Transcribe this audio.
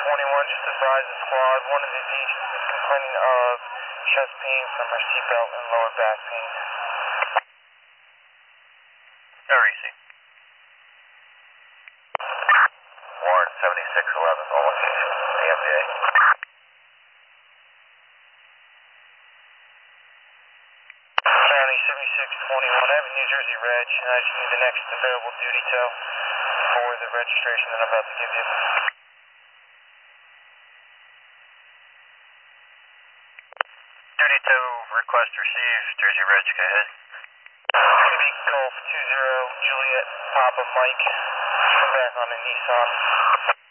21, just advise the squad. One of the agents is complaining of chest pain from her seatbelt and lower back pain. Easy. Warrant 7611, all location, AMJ. County 7621, I have a New Jersey reg, and I just need the next available duty tow for the registration that I'm about to give you. Duty tow request received, Jersey Reg, go ahead. Quebec Golf 20 Juliet Papa Mike, come back on a Nissan.